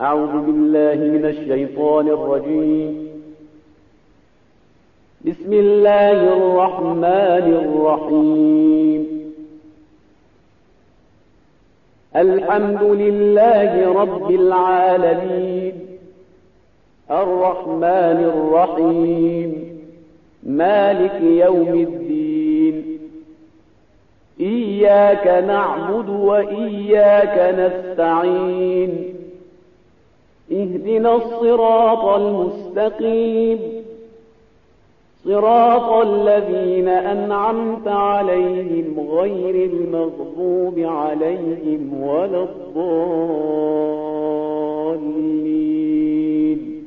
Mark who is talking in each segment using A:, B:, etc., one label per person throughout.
A: أعوذ بالله من الشيطان الرجيم. بسم الله الرحمن الرحيم. الحمد لله رب العالمين، الرحمن الرحيم، مالك يوم الدين. إياك نعبد وإياك نستعين. اهدنا الصراط المستقيم، صراط الذين أنعمت عليهم غير المغضوب عليهم ولا الضالين.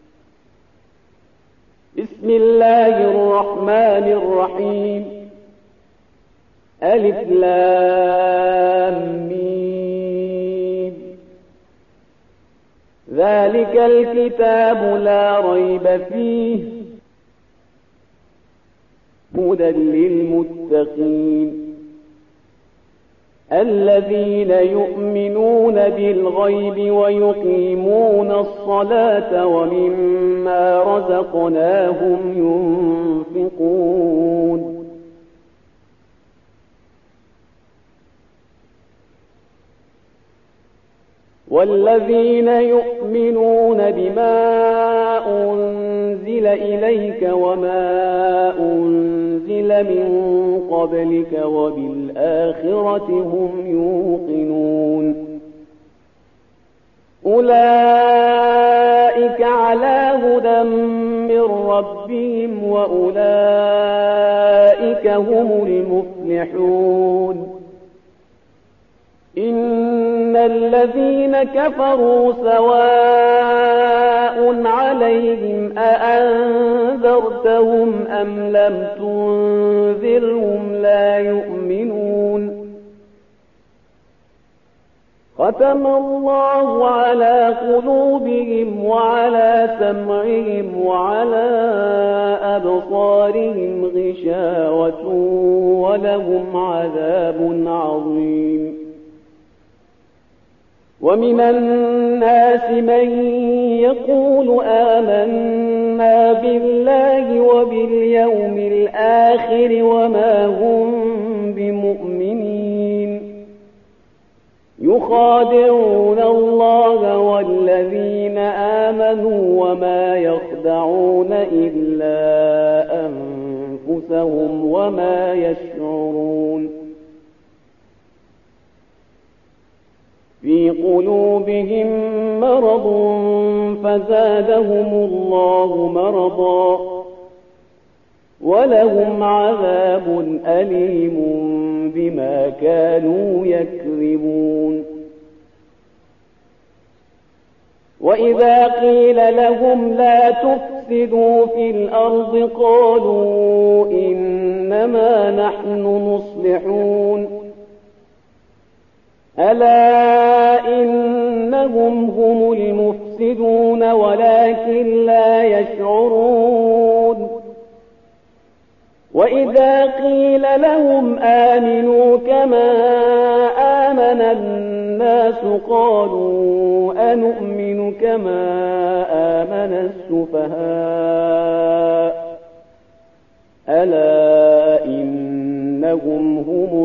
A: بسم الله الرحمن الرحيم. ألف لام ميم. ذلك الكتاب لا ريب فيه هدى للمتقين الذين يؤمنون بالغيب ويقيمون الصلاة ومما رزقناهم ينفقون. والذين يؤمنون بما أنزل إليك وما أنزل من قبلك وبالآخرة هم يوقنون. أولئك على هدى من ربهم وأولئك هم المفلحون. إن الذين كفروا سواء عليهم أأنذرتهم أم لم تنذرهم لا يؤمنون. ختم الله على قلوبهم وعلى سمعهم وعلى أبصارهم غشاوة ولهم عذاب عظيم. ومن الناس من يقول آمنا بالله وباليوم الآخر وما هم بمؤمنين. يخادعون الله والذين آمنوا وما يخدعون إلا أنفسهم وما يشعرون. في قلوبهم مرض فزادهم الله مرضا ولهم عذاب أليم بما كانوا يكذبون. وإذا قيل لهم لا تفسدوا في الأرض قالوا إنما نحن مصلحون. ألا إنهم هم المفسدون ولكن لا يشعرون. وإذا قيل لهم آمنوا كما آمن الناس قالوا أنؤمن كما آمن السفهاء. ألا إنهم هم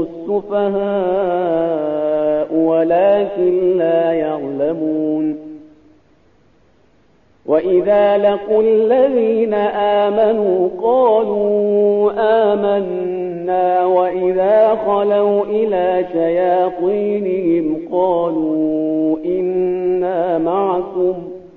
A: السفهاء ولكن لا يعلمون. وإذا لقوا الذين آمنوا قالوا آمنا وإذا خلوا إلى شياطينهم قالوا إنا معكم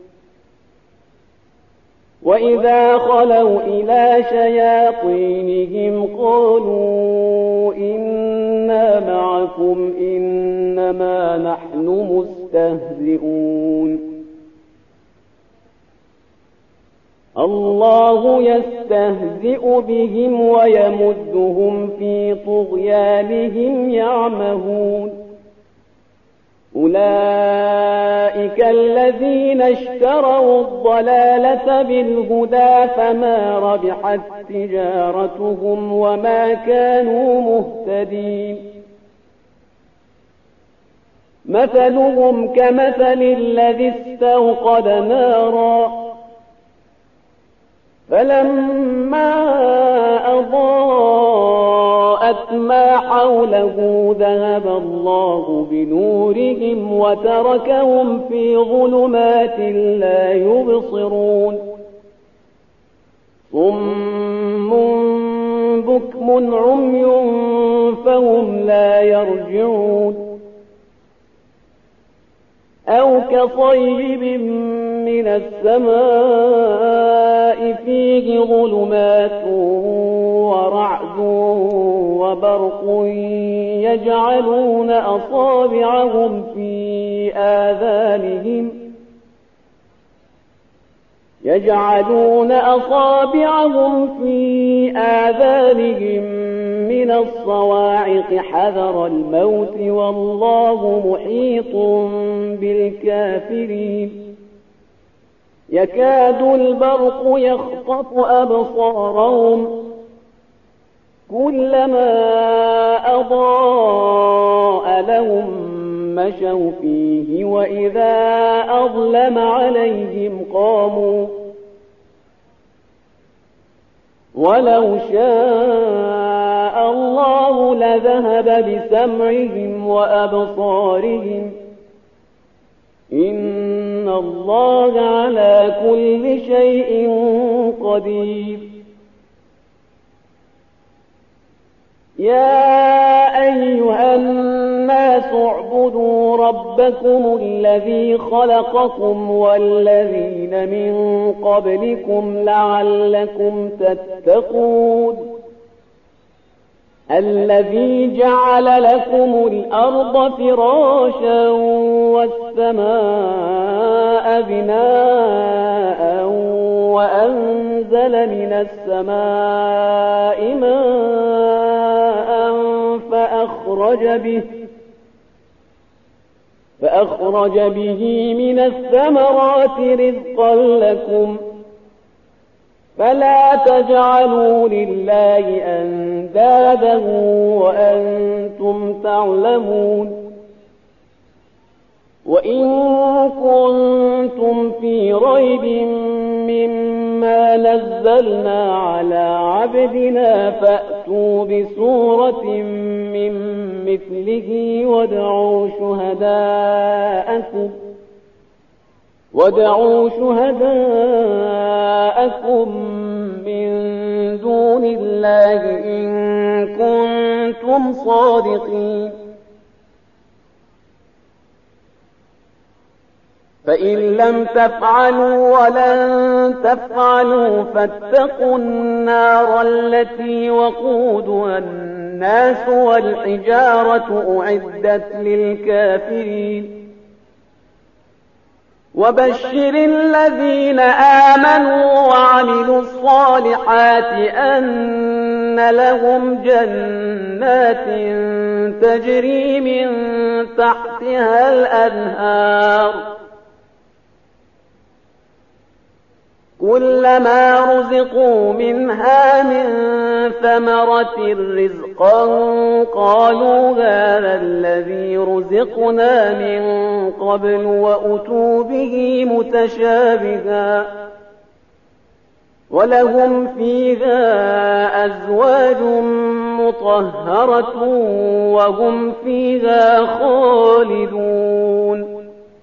A: إنما نحن مستهزئون. الله يستهزئ بهم ويمدهم في طغيانهم يعمهون. أولئك الذين اشتروا الضلالة بالهدى فما ربحت تجارتهم وما كانوا مهتدين. مثلهم كمثل الذي استوقد نارا فلما أضاءت ما حوله ذهب الله بنورهم وتركهم في ظلمات لا يبصرون صم بكم عمي فهم لا يرجعون أو كصيب من السماء فيه ظلمات ورعد وبرق يجعلون أصابعهم في آذانهم من الصواعق حذر الموت والله محيط بالكافرين يكاد البرق يخطف أبصارهم كلما أضاء لهم مشوا فيه وإذا أظلم عليهم قاموا ولو شاء الله لذهب بسمعهم وأبصارهم إن الله على كل شيء قدير يا أيها الناس اعبدوا ربكم الذي خلقكم والذين من قبلكم لعلكم تتقون الذي جعل لكم الأرض فراشا والسماء بناء وأنزل من السماء ماء فأخرج به من الثمرات رزقا لكم فلا تجعلوا لله أندادا وأنتم تعلمون وإن كنتم في ريب مما نزلنا على عبدنا فأتوا بسورة من مثله وادعوا شهداءكم من دون الله إن كنتم صادقين فإن لم تفعلوا ولن تفعلوا فاتقوا النار التي وقودها الناس والحجارة أعدت للكافرين وبشر الذين آمنوا وعملوا الصالحات أن لهم جنات تجري من تحتها الأنهار كلما رزقوا منها من ثمرة رزقا قالوا هذا الذي رزقنا من قبل وأتوا به متشابها ولهم فيها أزواج مطهرة وهم فيها خالدون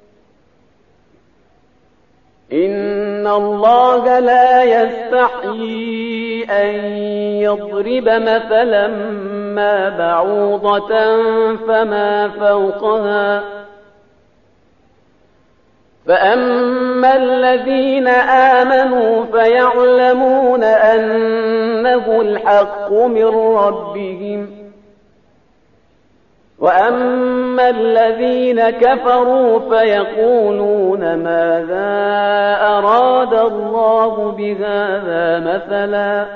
A: إن الله لا يستحيي أن يضرب مثلا ما بعوضة فما فوقها فأما الذين آمنوا فيعلمون أنه الحق من ربهم وأما الذين كفروا فيقولون ماذا أراد الله بهذا مثلا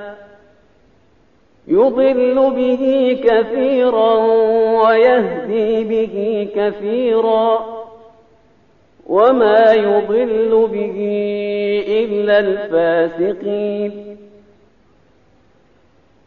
A: يضل به كثيرا ويهدي به كثيرا وما يضل به إلا الفاسقين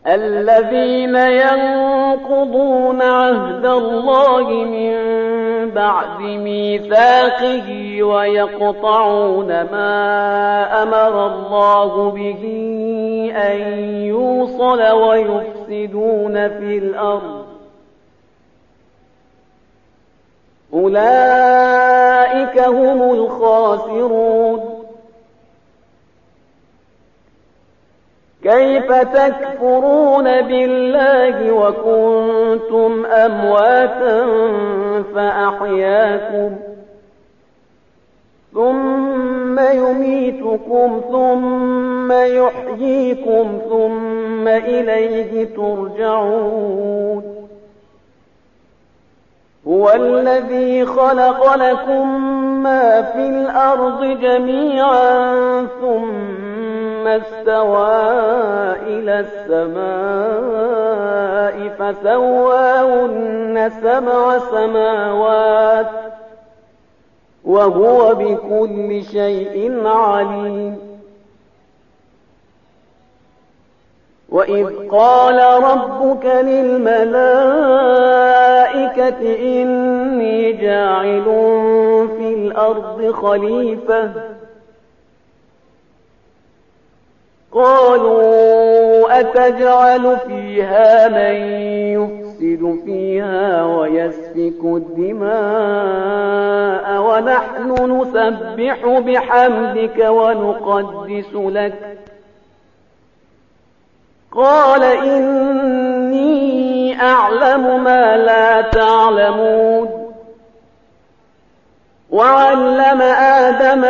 A: الذين ينقضون عهد الله من بعد ميثاقه ويقطعون ما أمر الله به أن يوصل ويفسدون في الأرض أولئك هم الخاسرون. كيف تكفرون بالله وكنتم أمواتا فأحياكم ثم يميتكم ثم يحييكم ثم إليه ترجعون. هو الذي خلق لكم ما في الأرض جميعا ثم استوى إلى السماء فسواهن 7 سماوات وهو بكل شيء عليم. وإذ قال ربك للملائكة إني جاعل في الأرض خليفة قالوا أتجعل فيها من يفسد فيها ويسفك الدماء ونحن نسبح بحمدك ونقدس لك قال إني أعلم ما لا تعلمون. وعلم آدم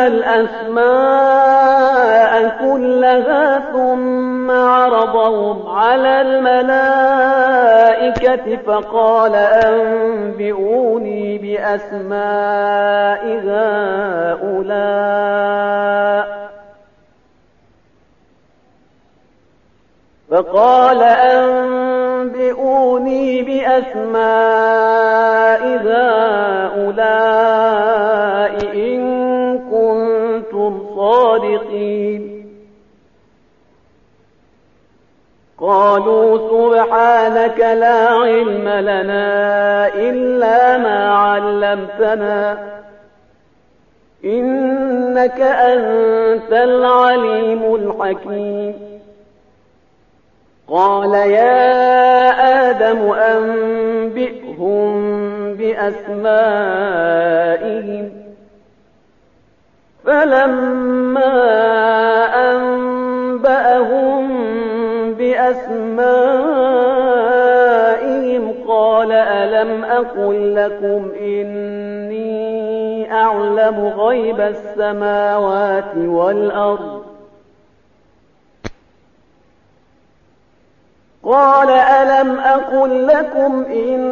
A: الأسماء كلها ثم عرضهم على الملائكة فقال أنبئوني بأسماء هؤلاء إن كنتم صادقين. قالوا سبحانك لا علم لنا إلا ما علمتنا إنك أنت العليم الحكيم. قال يا آدم أنبئهم بأسمائهم فلما أنبأهم بأسمائهم قال ألم أقل لكم إني أعلم غيب السماوات والأرض قال ألم أقل لكم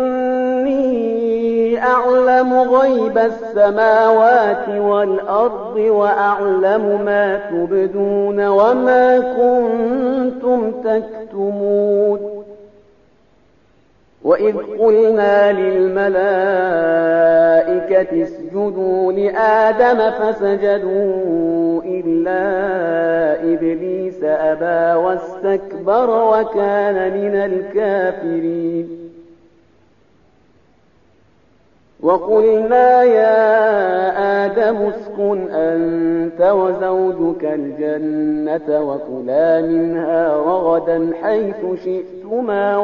A: إني أعلم غيب السماوات والأرض وأعلم ما تبدون وما كنتم تكتمون. وإذ قلنا للملائكة اسجدوا لآدم فسجدوا إلا إبليس أبى واستكبر وكان من الكافرين. وقلنا يا آدم اسكن أنت وزوجك الجنة وكلا منها رغدا حيث شئتما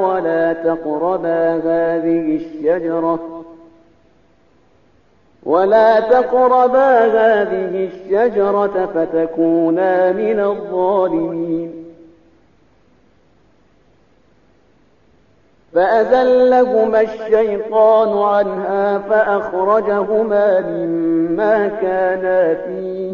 A: ولا تقربا هذه الشجرة فتكونا من الظالمين. فأزلهما الشيطان عنها فأخرجهما مما كانا فيه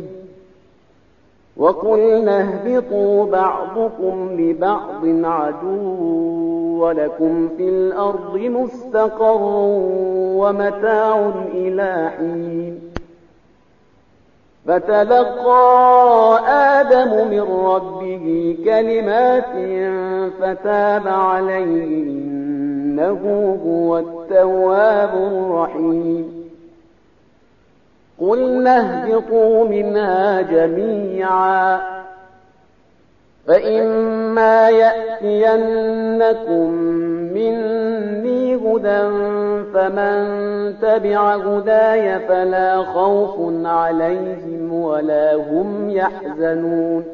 A: وقلنا اهبطوا بعضكم لبعض عدو ولكم في الأرض مستقر ومتاع إلى حين. فتلقى آدم من ربه كلمات فتاب عليه إنه هو التواب الرحيم. قلنا اهبطوا منها جميعا فإما يأتينكم مني
B: هدى فمن تبع هداي فلا خوف عليهم ولا هم يحزنون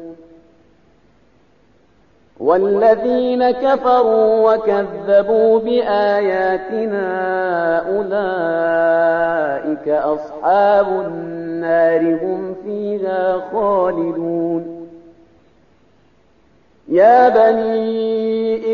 B: والذين كفروا وكذبوا بآياتنا أولئك أصحاب النار هم فيها خالدون يا بني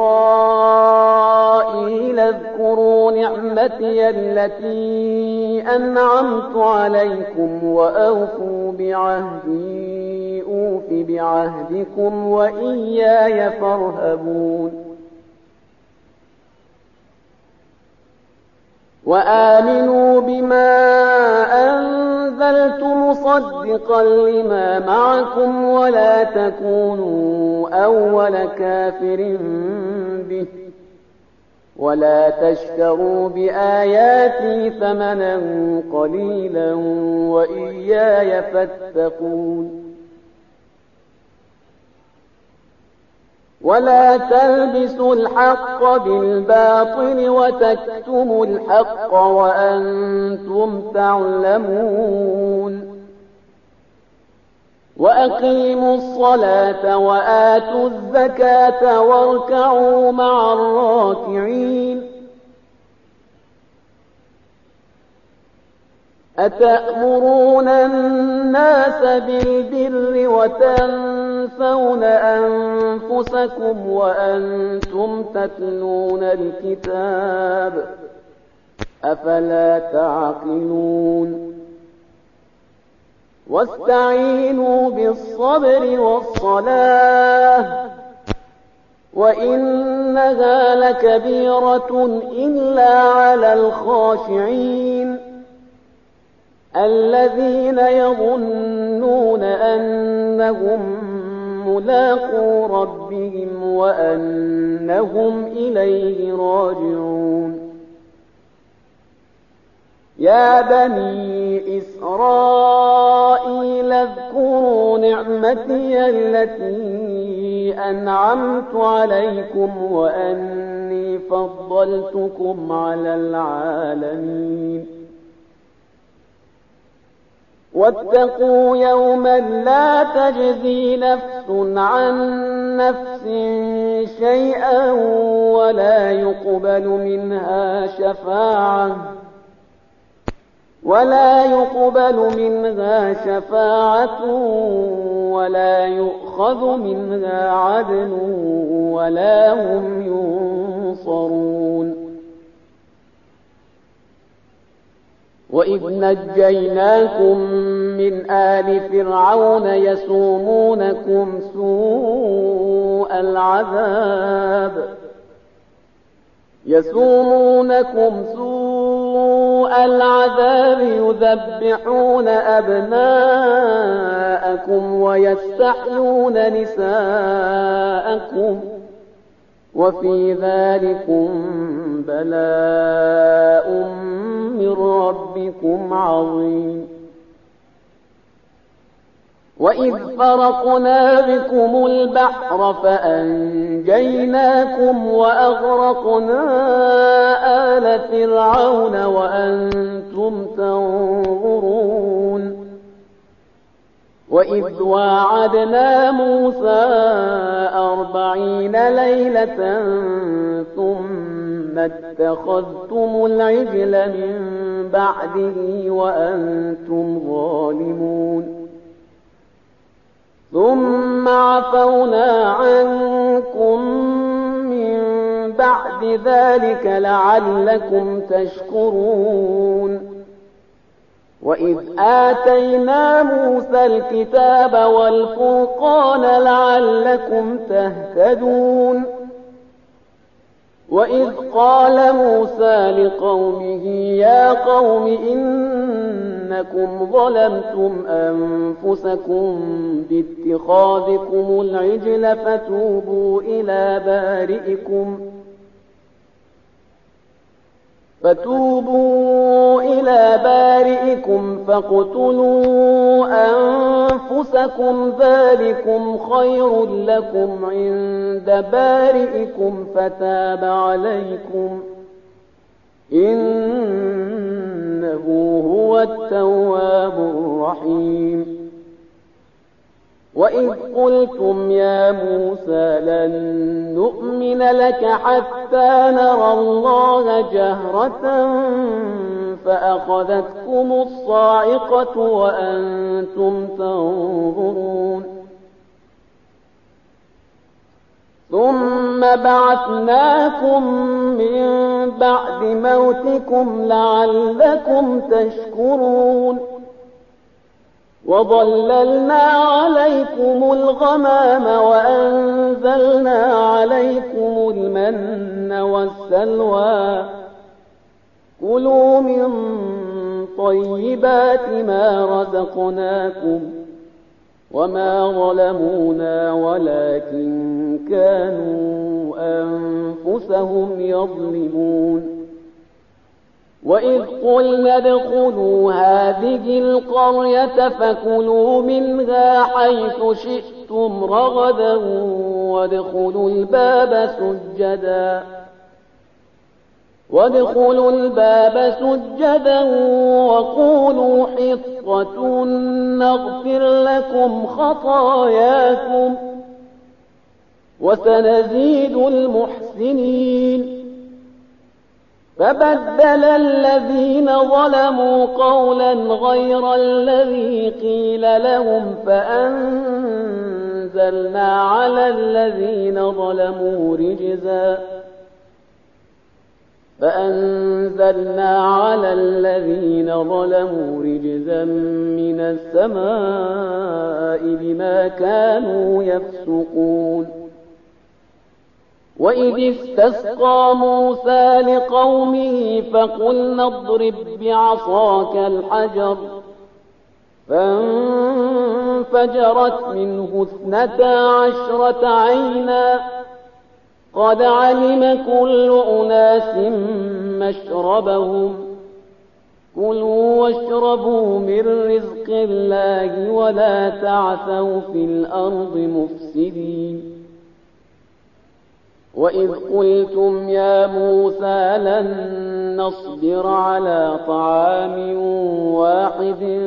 B: إسرائيل اذكروا نعمتي التي أنعمت عليكم وأوفوا بعهدي أوف بعهدكم وإياي فارهبون وآمنوا بما أنزلت مصدقا لما معكم ولا تكونوا أول كافر به ولا تشتروا بآياتي ثمنا قليلا وإياي فاتقون ولا تلبسوا الحق بالباطل وتكتموا الحق وأنتم تعلمون وأقيموا الصلاة وآتوا الزكاة واركعوا مع الراكعين أتأمرون الناس بالبر وتنسون أنفسكم وأنتم تتلون الكتاب أفلا تعقلون واستعينوا بالصبر والصلاة وإنها لكبيرة إلا على الخاشعين الذين يظنون أنهم ملاقو ربهم وأنهم إليه راجعون يا بني إسرائيل اذكروا نعمتي التي أنعمت عليكم وأني فضلتكم على العالمين واتقوا يوما لا تجزي نفس عن نفس شيئا ولا يقبل منها شفاعة ولا يؤخذ منها عدل ولا هم ينصرون وإذ نجيناكم من آل فرعون يسومونكم سوء العذاب يذبحون أبناءكم ويستحيون نساءكم وفي ذلكم بلاء من ربكم عظيم وإذ فرقنا بكم البحر فأنجيناكم وأغرقنا آل فرعون وأنتم تنظرون وإذ واعدنا موسى 40 ليلة ثم اتخذتم العجل من بعده وأنتم ظالمون ثم عفونا عنكم من بعد ذلك لعلكم تشكرون وإذ آتينا موسى الكتاب والفرقان لعلكم تهتدون وإذ قال موسى لقومه يا قوم إنكم ظلمتم أنفسكم باتخاذكم العجل فتوبوا إلى بارئكم فاقتلوا أنفسكم ذلكم خير لكم عند بارئكم فتاب عليكم إنه هو التواب الرحيم. وإذ قلتم يا موسى لن نؤمن لك حتى نرى الله جهرة فأخذتكم الصاعقة وأنتم تنظرون ثم بعثناكم من بعد موتكم لعلكم تشكرون وظللنا عليكم الغمام وأنزلنا عليكم المن والسلوى كلوا من طيبات ما رزقناكم وما ظلمونا ولكن كانوا أنفسهم يظلمون وإذ قلنا ادخلوا هذه القرية فكلوا منها حيث شئتم رغدا وادخلوا الباب سجدا وقولوا حطة نغفر لكم خطاياكم وسنزيد المحسنين فبدل الذين ظلموا قولا غير الذي قيل لهم فأنزلنا على الذين ظلموا رجزا من السماء بما كانوا يفسقون وإذ استسقى موسى لقومه فقلنا اضرب بعصاك الحجر فانفجرت منه 12 عينا قد علم كل أناس مشربهم كلوا واشربوا من رزق الله ولا تعثوا في الأرض مفسدين وإذ قلتم يا موسى لن نصبر على طعام واحد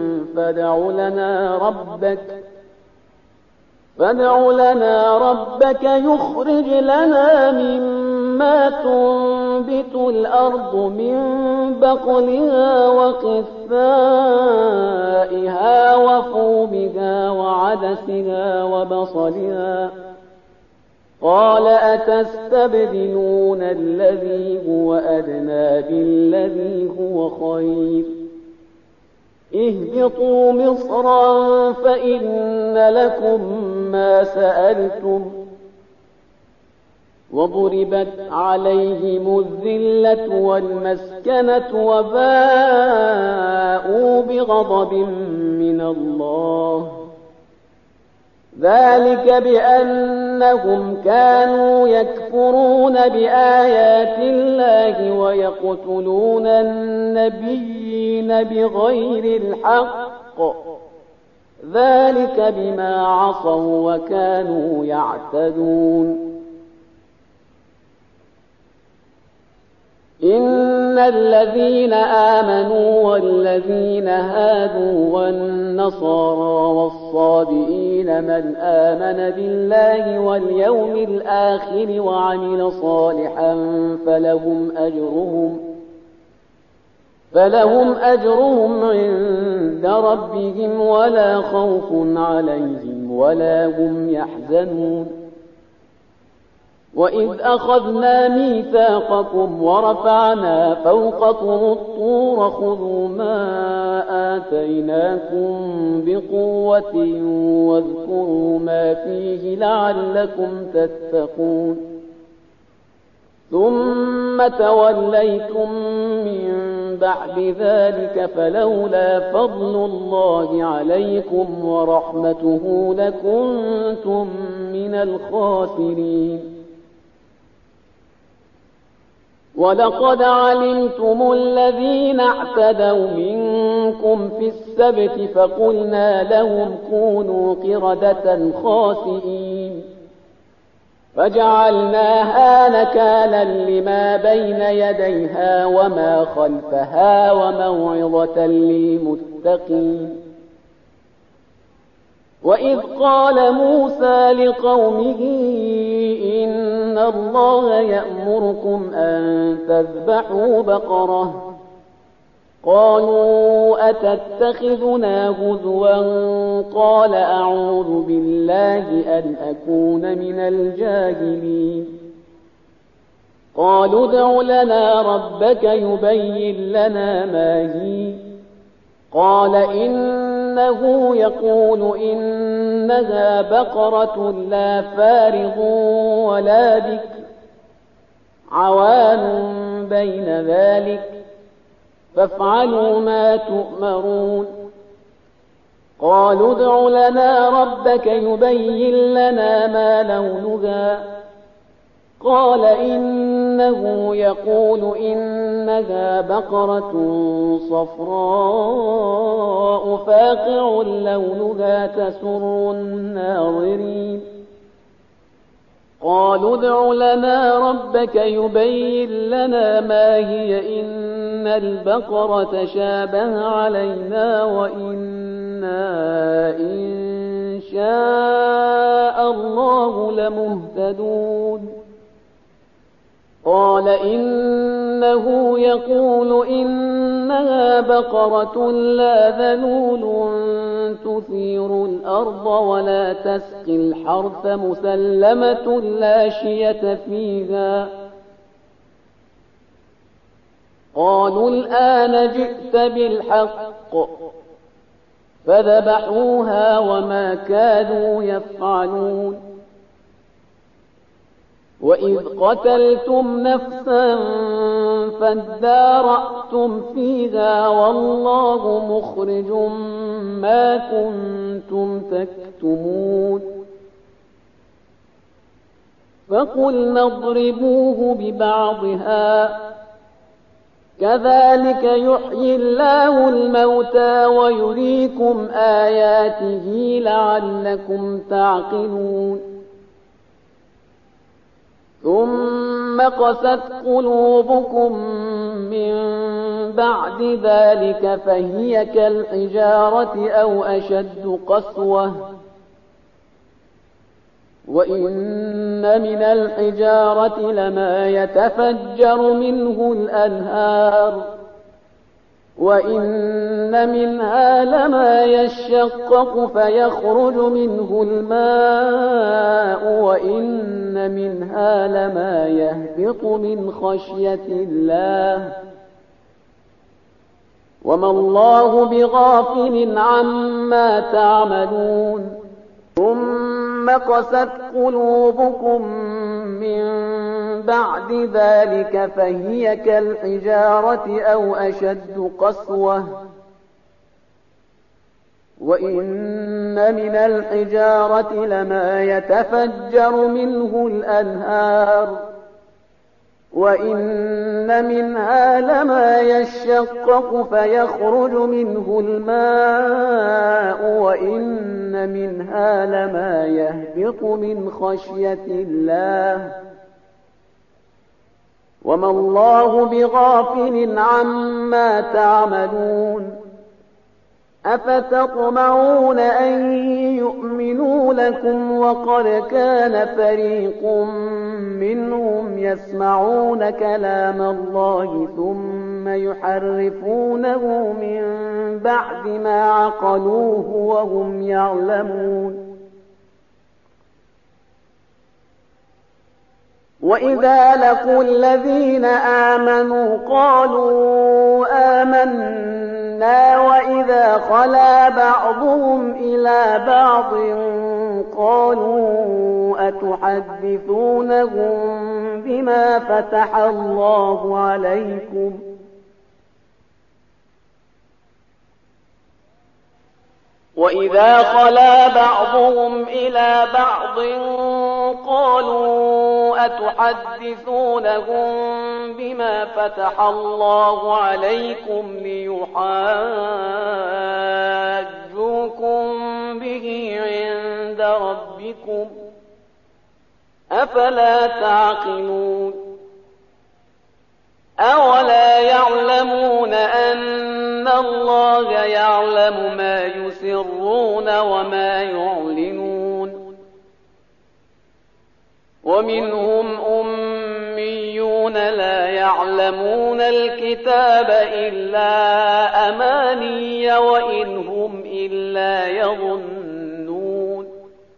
B: فادع لنا ربك يخرج لنا مما تنبت الأرض من بقلها وقثائها وفومها وعدسها وبصلها قال أتستبدلون الذي هو أدنى بالذي هو خير اهبطوا مصرا فإن لكم ما سألتم وضربت عليهم الذلة والمسكنة وباءوا بغضب من الله ذلك بأنهم كانوا يكفرون بآيات الله ويقتلون النبيين بغير الحق ذلك بما عصوا وكانوا يعتدون إن الذين آمنوا والذين هادوا والنصارى والصابئين من آمن بالله واليوم الآخر وعمل صالحا فلهم أجرهم عند ربهم ولا خوف عليهم ولا هم يحزنون وإذ أخذنا ميثاقكم ورفعنا فوقكم الطور خذوا ما آتيناكم بقوة واذكروا ما فيه لعلكم تتقون ثم توليتم من بعد ذلك فلولا فضل الله عليكم ورحمته لكنتم من الخاسرين ولقد علمتم الذين اعتدوا منكم في السبت فقلنا لهم كونوا قردة خاسئين فجعلناها نكالا لما بين يديها وما خلفها وموعظة للمتقين. وإذ قال موسى لقومه إن الله يأمركم أن تذبحوا بقرة قالوا أتتخذنا هزوا قال أعوذ بالله أن أكون من الجاهلين. قالوا ادع لنا ربك يبين لنا ما هي قال إنه يقول إنها بقرة لا فارض ولا بكر عوان بين ذلك فافعلوا ما تؤمرون. قالوا ادع لنا ربك يبين لنا ما لونها قال إنه يقول إنها بقرة صفراء فاقع لونها تسر الناظرين. قالوا ادع لنا ربك يبين لنا ما هي إن البقرة شابه علينا وإنا إن شاء الله لمهتدون. قال إنه يقول إنها بقرة لا ذلول تثير الأرض ولا تسقي الحرث مسلمة لا شية فيها. قالوا الآن جئت بالحق فذبحوها وما كانوا يفعلون. وإذ قتلتم نفسا فادارأتم فيها والله مخرج ما كنتم تكتمون. فقلنا اضربوه ببعضها كذلك يحيي الله الموتى ويريكم آياته لعلكم تعقلون. ثم قست قلوبكم من بعد ذلك فهي كالحجارة أو أشد قسوة وإن من الحجارة لما يتفجر منه الأنهار وإن منها لما يشقق فيخرج منه الماء وإن منها لما يهبط من خشية الله وما الله بغافل عما تعملون. ثم قست قلوبكم من بعد ذلك فهي كالحجارة أو أشد قسوة وإن من الحجارة لما يتفجر منه الأنهار وإن منها لما يشقق فيخرج منه الماء وإن منها لما يهبط من خشية الله وما الله بغافل عما تعملون. أفتطمعون أن يؤمنوا لكم وقد كان فريق منهم يسمعون كلام الله ثم يحرفونه من بعد ما عقلوه وهم يعلمون. وإذا لقوا الذين آمنوا قالوا آمنا وإذا خلا بعضهم إلى بعض قالوا أتحدثونهم بما فتح الله عليكم وإذا خلا بعضهم إلى بعض قالوا أتحدثونهم بما فتح الله عليكم ليحاجوكم به عند ربكم أفلا تعقلون أولا يعلمون أن الله يعلم ما يسرون وما يعلنون ومنهم أميون لا يعلمون الكتاب إلا أماني وإن هم إلا يظنون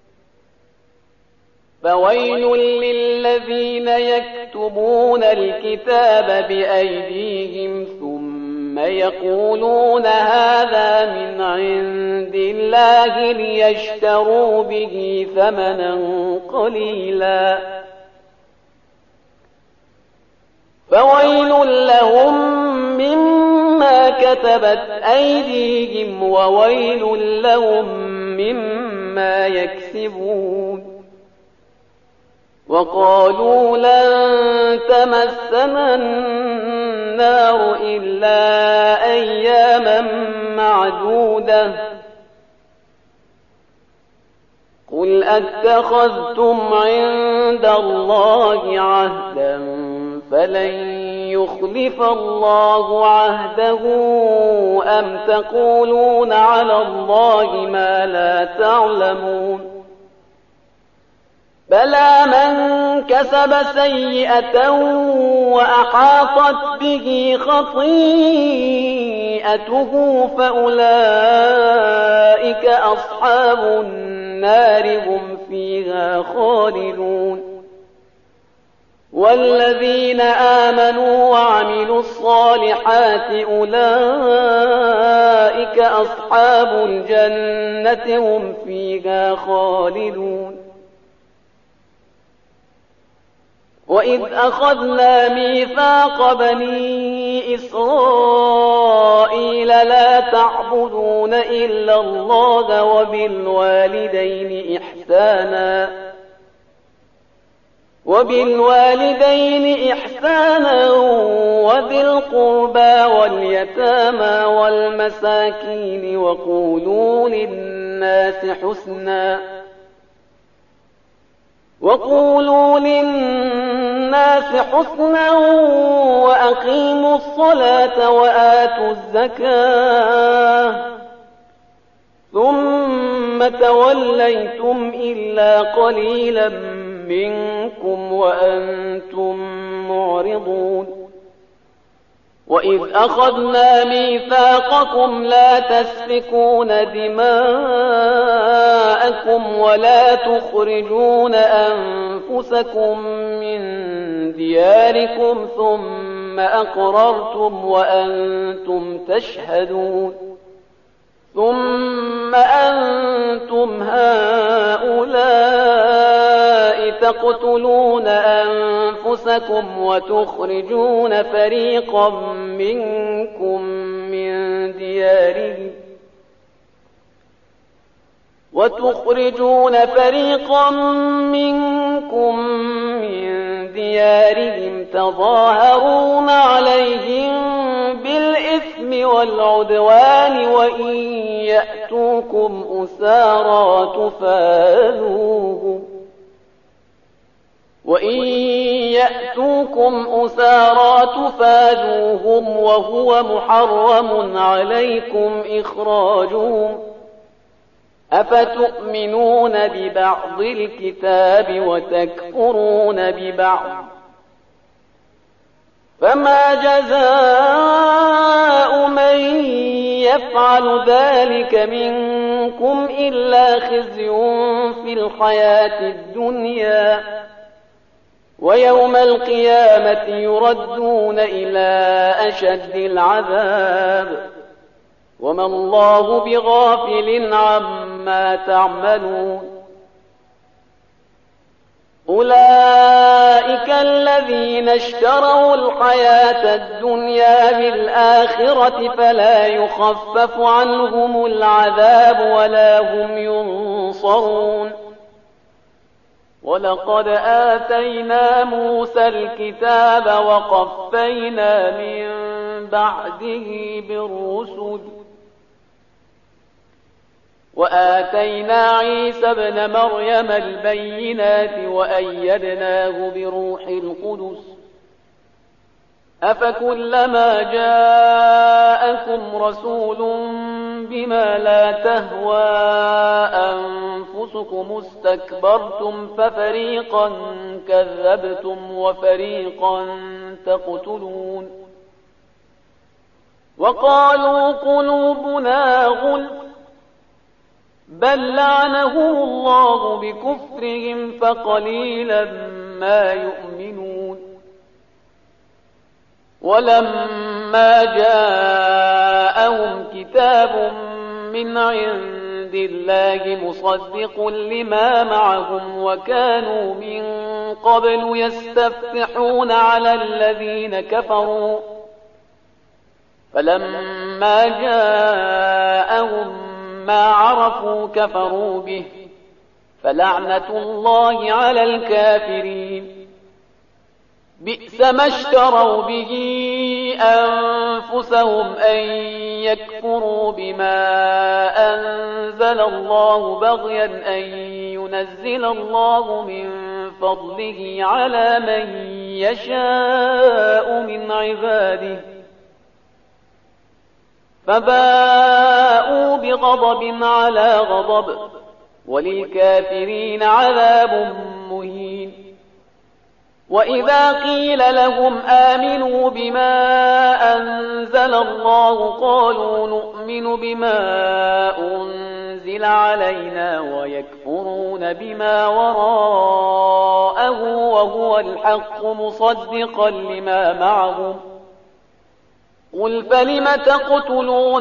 B: فويل للذين يكتبون الكتاب بأيديهم ثم يقولون هذا من عند الله ليشتروا به ثمنا قليلا فويل لهم مما كتبت أيديهم وويل لهم مما يكسبون وقالوا لن تمسنا النار إلا أياما معدودة قل أتخذتم عند الله عهدا فلن يخلف الله عهده أم تقولون على الله ما لا تعلمون بلى من كسب سيئة وأحاطت به خطيئته فأولئك أصحاب النار هم فيها خالدون والذين آمنوا وعملوا الصالحات أولئك أصحاب الجنة هم فيها خالدون وإذ أخذنا ميثاق بني إسرائيل لا تعبدون إلا الله وبالوالدين إحسانا وذي القربى واليتامى والمساكين وقولوا للناس حسنا وأقيموا الصلاة وآتوا الزكاة ثم توليتم إلا قليلا منكم وأنتم معرضون وإذ أخذنا ميثاقكم لا تسفكون دماءكم ولا تخرجون أنفسكم من دياركم ثم أقررتم وأنتم تشهدون ثم أنتم هؤلاء تقتلون أنفسكم وتخرجون فريقا منكم من ديارهم تظاهرون عليهم بالإثم والعدوان وإن يأتوكم أسارى تفادوهم وهو محرم عليكم إخراجهم أفتؤمنون ببعض الكتاب وتكفرون ببعض فما جزاء من يفعل ذلك منكم إلا خزي في الحياة الدنيا ويوم القيامة يردون إلى أشد العذاب وما الله بغافل عما تعملون أولئك الذين اشتروا الحياة الدنيا بالآخرة فلا يخفف عنهم العذاب ولا هم ينصرون ولقد آتينا موسى الكتاب وقفينا من بعده بالرسل وآتينا عيسى ابن مريم البينات وأيدناه بروح القدس أفكلما جاءكم رسول بما لا تهوى أنفسكم استكبرتم ففريقا كذبتم وفريقا تقتلون وقالوا قلوبنا غلف بل لعنهم الله بكفرهم فقليلا ما يؤمنون ولما جاءهم كتاب من عند الله مصدق لما معهم وكانوا من قبل يستفتحون على الذين كفروا فلما جاءهم ما عرفوا كفروا به فلعنة الله على الكافرين بئس ما اشتروا به أنفسهم أن يكفروا بما أنزل الله بغيا أن ينزل الله من فضله على من يشاء من عباده فباءوا بغضب على غضب وللكافرين عذاب مهين وإذا قيل لهم آمنوا بما أنزل الله قالوا نؤمن بما أنزل علينا ويكفرون بما وراءه وهو الحق مصدقا لما معهم قل فلم تقتلون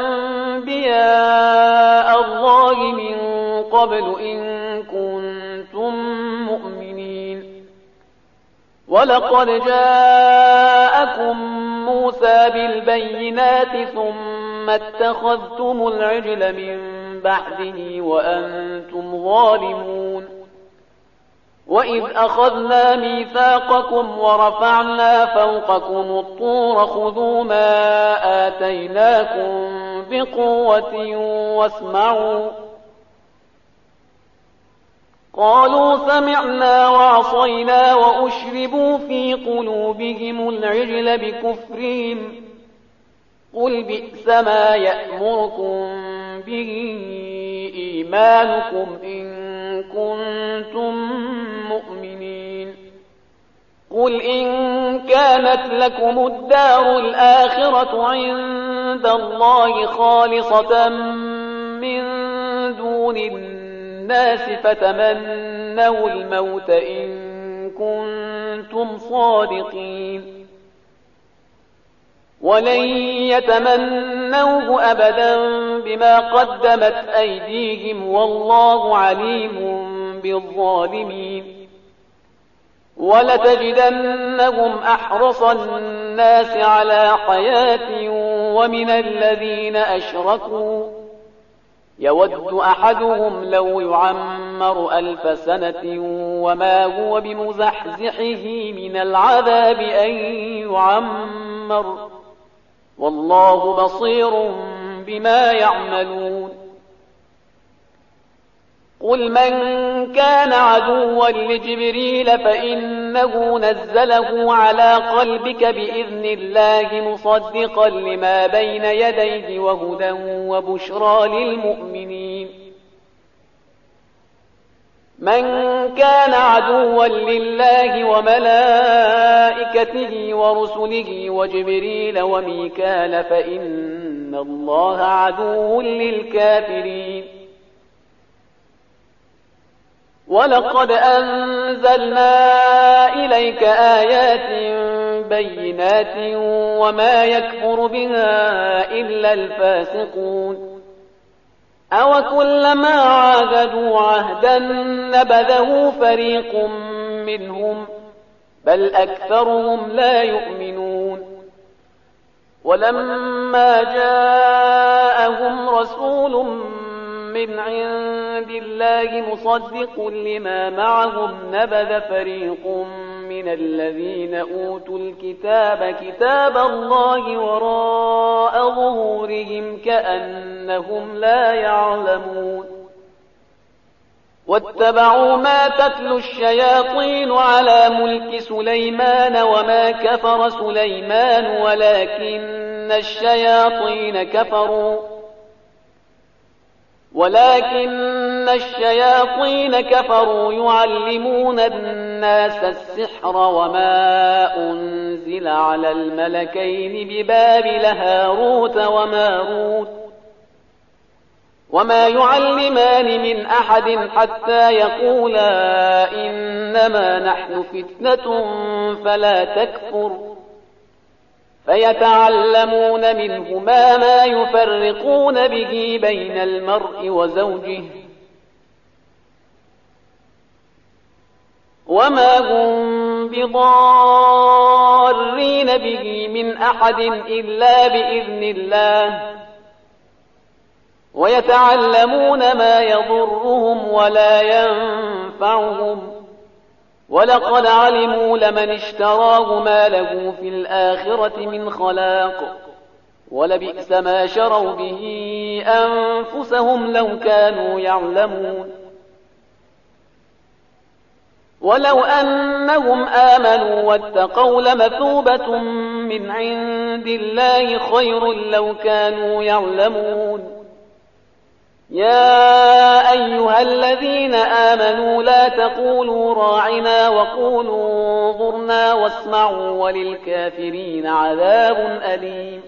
B: أنبياء الله من قبل إن كنتم مؤمنين ولقد جاءكم موسى بالبينات ثم اتخذتم العجل من بعده وأنتم ظالمون وإذ أخذنا ميثاقكم ورفعنا فوقكم الطور خذوا ما آتيناكم بقوة واسمعوا قالوا سمعنا وعصينا وأشربوا في قلوبهم العجل بكفرهم قل بئس ما يأمركم به إيمانكم إن كنتم مؤمنين قل إن كانت لكم الدار الآخرة عند الله خالصة من دون الناس فتمنوا الموت إن كنتم صادقين ولن يتمنوه أبدا بما قدمت أيديهم والله عليم بالظالمين ولتجدنهم أحرص الناس على حياة ومن الذين أشركوا يود أحدهم لو يعمر 1000 سنة وما هو بمزحزحه من العذاب أن يعمر والله بصير بما يعملون قل من كان عدوا لجبريل فإنه نزله على قلبك بإذن الله مصدقا لما بين يديه وهدى وبشرى للمؤمنين من كان عدوا لله وملائكته ورسله وجبريل وميكال فإن الله عدو للكافرين ولقد أنزلنا إليك آيات بينات وما يكفر بها إلا الفاسقون أوكلما عاهدوا عهدا نبذه فريق منهم بل أكثرهم لا يؤمنون ولما جاءهم رسول من عند الله مصدق لما معهم نبذ فريق من الذين أوتوا الكتاب كتاب الله وراء ظهورهم كأنهم لا يعلمون واتبعوا ما تتلو الشياطين على ملك سليمان وما كفر سليمان ولكن الشياطين كفروا يعلمون الناس السحر وما أنزل على الملكين ببابل هاروت وماروت وما يعلمان من أحد حتى يقولا إنما نحن فتنة فلا تكفر فيتعلمون منهما ما يفرقون به بين المرء وزوجه وما هم بضارين به من أحد إلا بإذن الله ويتعلمون ما يضرهم ولا ينفعهم ولقد علموا لمن اشتراه ما له في الآخرة من خلاق ولبئس ما شروا به أنفسهم لو كانوا يعلمون ولو أنهم آمنوا واتقوا لمثوبة من عند الله خير لو كانوا يعلمون يا أيها الذين آمنوا لا تقولوا راعنا وقولوا انظرنا واسمعوا وللكافرين عذاب أليم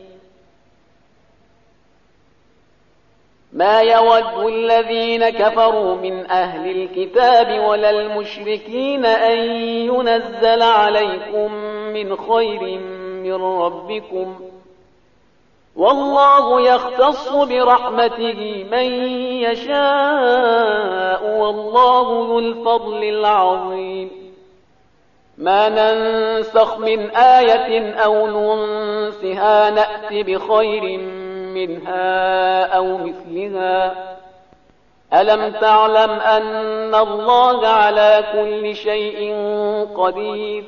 B: ما يود الذين كفروا من أهل الكتاب ولا المشركين أن ينزل عليكم من خير من ربكم والله يختص برحمته من يشاء والله ذو الفضل العظيم ما ننسخ من آية أو ننسها نأت بخير منها أو مثلها ألم تعلم أن الله على كل شيء قدير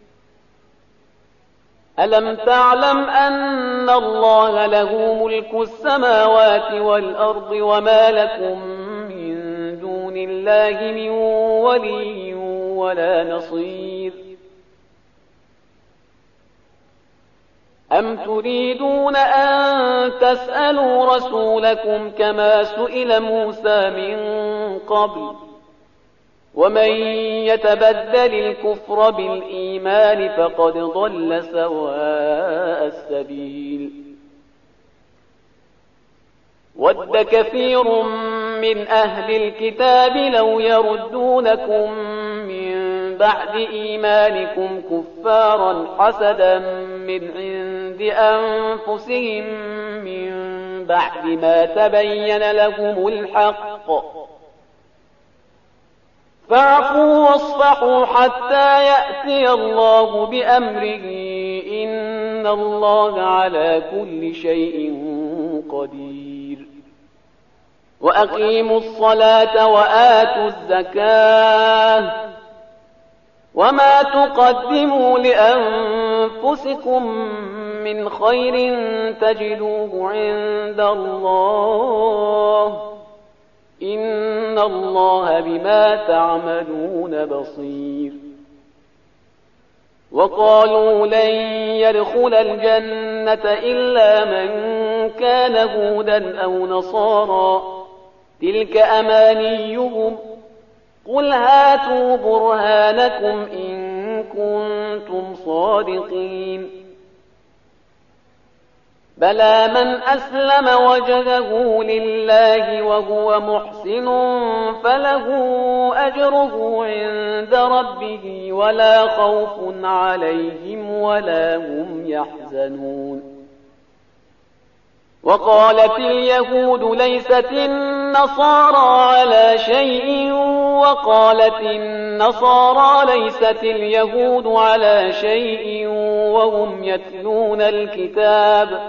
B: ألم تعلم أن الله له ملك السماوات والأرض وما لكم من دون الله من ولي ولا نصير أم تريدون أن تسألوا رسولكم كما سئل موسى من قبل ومن يتبدل الكفر بالإيمان فقد ضل سواء السبيل ود كثير من أهل الكتاب لو يردونكم من بعد إيمانكم كفارا حسدا من عند أنفسهم من بعد ما تبين لهم الحق فاعفوا واصفحوا حتى يأتي الله بأمره إن الله على كل شيء قدير وأقيموا الصلاة وآتوا الزكاة وما تقدموا لأنفسكم من خير تجدوه عند الله إن الله بما تعملون بصير وقالوا لن يدخل الجنة إلا من كان هودا أو نصارى تلك أمانيهم قل هاتوا برهانكم إن كنتم صادقين بلى من أسلم وجهه لله وهو محسن فله أجره عند ربه ولا خوف عليهم ولا هم يحزنون وقالت اليهود ليست النصارى على شيء وقالت النصارى ليست اليهود على شيء وهم يتلون الكتاب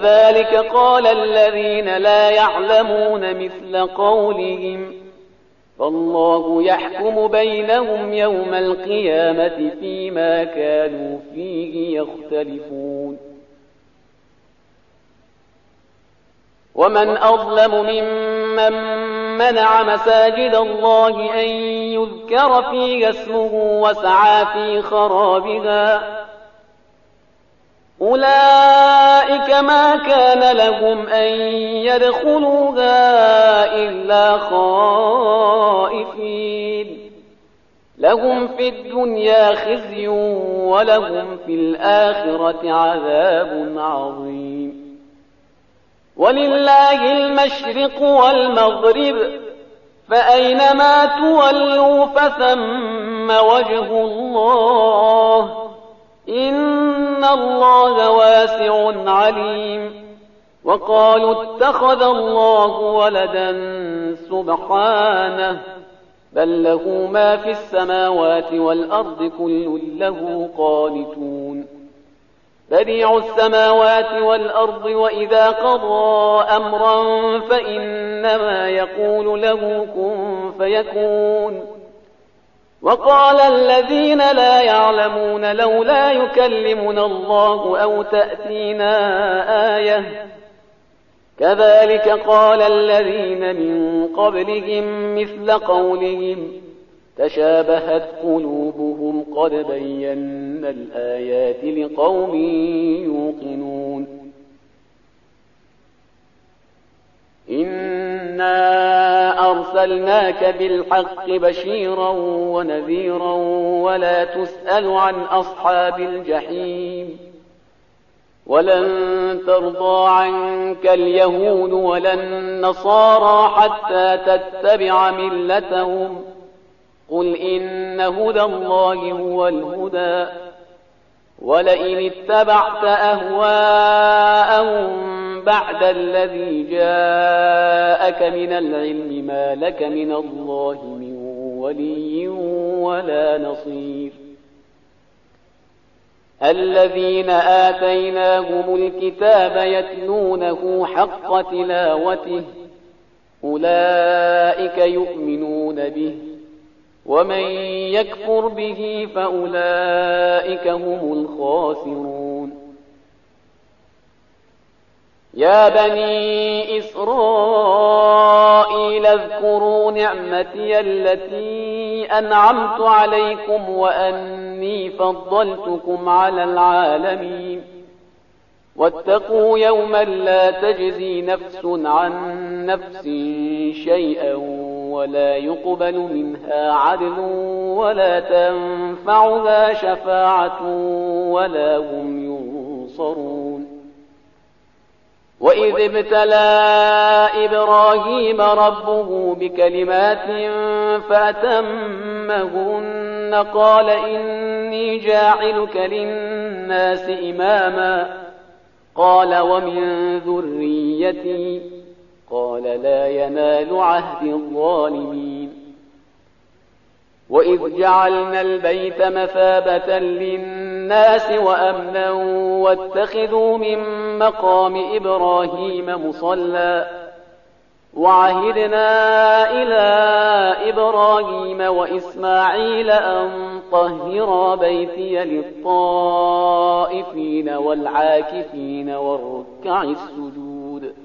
B: كذلك قال الذين لا يعلمون مثل قولهم فالله يحكم بينهم يوم القيامة فيما كانوا فيه يختلفون. ومن أظلم ممن منع مساجد الله أن يذكر فيها اسمه وسعى في خرابها، أولئك ما كان لهم أن يدخلوها إلا خائفين، لهم في الدنيا خزي ولهم في الآخرة عذاب عظيم. ولله المشرق والمغرب، فأينما تولوا فثم وجه الله، إن الله واسع عليم. وقالوا اتخذ الله ولدا سبحانه، بل له ما في السماوات والأرض كل له قانتون. بديع السماوات والأرض، وإذا قضى أمرا فإنما يقول له كن فيكون. وقال الذين لا يعلمون لولا يكلمنا الله أو تأتينا آية، كذلك قال الذين من قبلهم مثل قولهم تشابهت قلوبهم قد بينا الآيات لقوم يوقنون. إنا أرسلناك بالحق بشيرا ونذيرا ولا تسأل عن أصحاب الجحيم. ولن ترضى عنك اليهود ولا النصارى حتى تتبع ملتهم، قل إن هدى الله هو الهدى، ولئن اتبعت أهواءهم بعد الذي جاءك من العلم ما لك من الله من ولي ولا نصير. الذين آتيناهم الكتاب يتلونه حق تلاوته أولئك يؤمنون به، ومن يكفر به فأولئك هم الخاسرون. يا بني إسرائيل اذكروا نعمتي التي أنعمت عليكم وأني فضلتكم على العالمين. واتقوا يوما لا تجزي نفس عن نفس شيئا ولا يقبل منها عدل ولا تنفعها شفاعة ولا هم ينصرون. وإذ ابتلى إبراهيم ربه بكلمات فأتمهن قال إني جاعلك للناس إماما، قال ومن ذريتي، قال لا ينال عهد الظالمين. وإذ جعلنا البيت مثابة للناس وأمنا واتخذوا من مقام إبراهيم مصلى، وعهدنا إلى إبراهيم وإسماعيل أن طهرا بيتي للطائفين والعاكفين والركع السجود.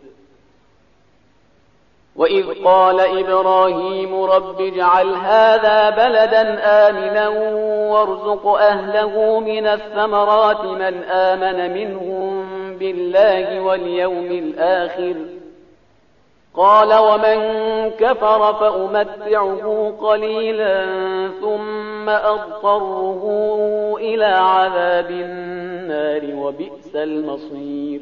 B: وإذ قال إبراهيم رب اجعل هذا بلدا آمنا وارزق أهله من الثمرات من آمن منهم بالله واليوم الآخر، قال ومن كفر فأمتعه قليلا ثم أضطره إلى عذاب النار وبئس المصير.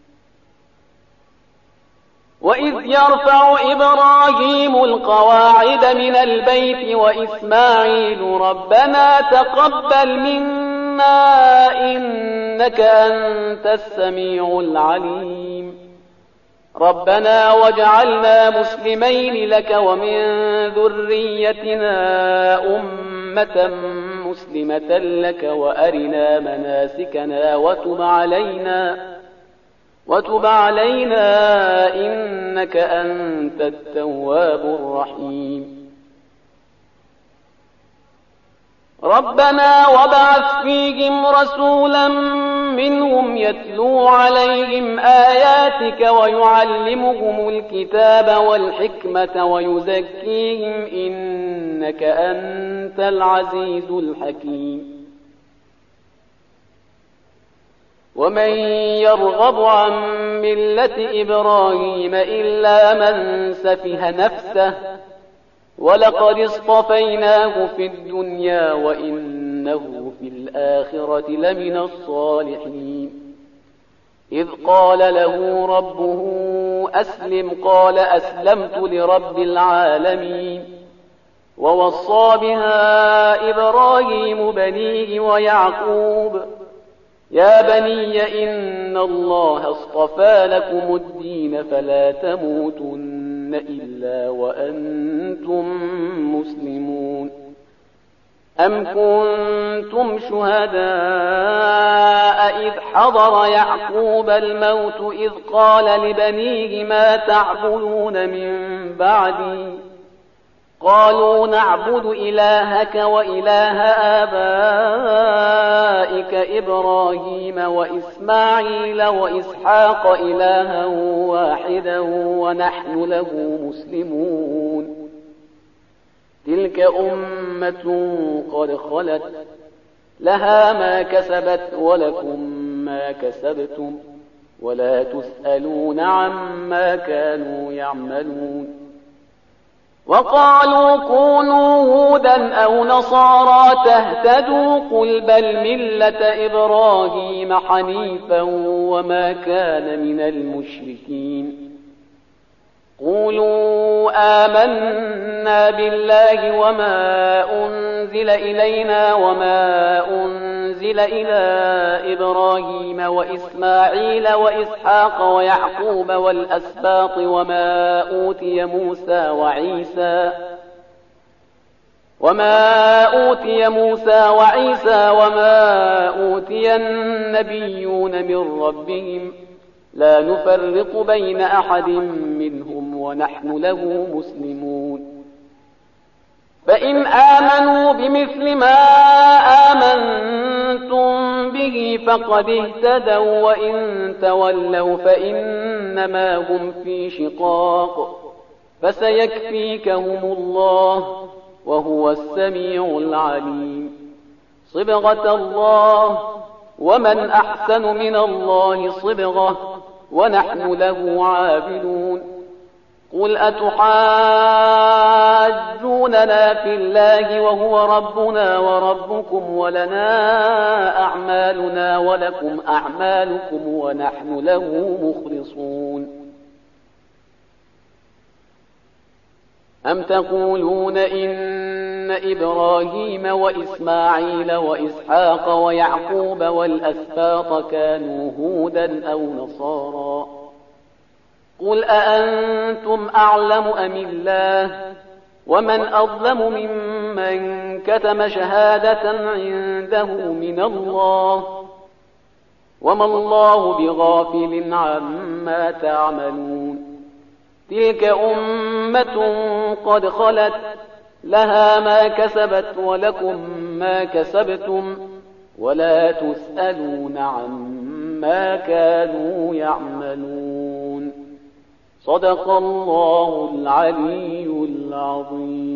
B: وإذ يرفع إبراهيم القواعد من البيت وإسماعيل ربنا تقبل منا إنك أنت السميع العليم، ربنا واجعلنا مسلمين لك ومن ذريتنا أمة مسلمة لك وأرنا مناسكنا وتب علينا إنك أنت التواب الرحيم. ربنا وابعث فيهم رسولا منهم يتلو عليهم آياتك ويعلمهم الكتاب والحكمة ويزكيهم إنك أنت العزيز الحكيم ومن يرغب عن ملة إبراهيم إلا من سفه نفسه ولقد اصطفيناه في الدنيا وإنه في الآخرة لمن الصالحين إذ قال له ربه أسلم قال أسلمت لرب العالمين ووصى بها إبراهيم بنيه ويعقوب يا بني إن الله اصطفى لكم الدين فلا تموتن إلا وأنتم مسلمون أم كنتم شهداء إذ حضر يعقوب الموت إذ قال لبنيه ما تعبدون من بعدي قالوا نعبد إلهك وإله آبائك إبراهيم وإسماعيل وإسحاق إلها واحدا ونحن له مسلمون تلك أمة قد خلت لها ما كسبت ولكم ما كسبتم ولا تسألون عما كانوا يعملون وقالوا كونوا هودا أو نصارى تهتدوا قل بل ملة إبراهيم حنيفا وما كان من المشركين قولوا آمنا بالله وما أنزل إلينا وما أنزل إلى إبراهيم وإسماعيل وإسحاق ويعقوب والأسباط وما أوتي موسى وعيسى وما أوتي النبيون من ربهم لا نفرق بين أحد منهم ونحن له مسلمون فإن آمنوا بمثل ما آمنتم به فقد اهتدوا وإن تولوا فإنما هم في شقاق فسيكفيكهم الله وهو السميع العليم صبغة الله ومن أحسن من الله صبغة ونحن له عابدون قل أتحاجوننا في الله وهو ربنا وربكم ولنا أعمالنا ولكم أعمالكم ونحن له مخلصون أم تقولون إن إبراهيم وإسماعيل وإسحاق ويعقوب والأسباط كانوا هودا أو نصارى قل أأنتم أعلم أم الله ومن أظلم ممن كتم شهادة عنده من الله وما الله بغافل عما تعملون تلك أمة قد خلت لها ما كسبت ولكم ما كسبتم ولا تسألون عما كانوا يعملون صدق الله العلي العظيم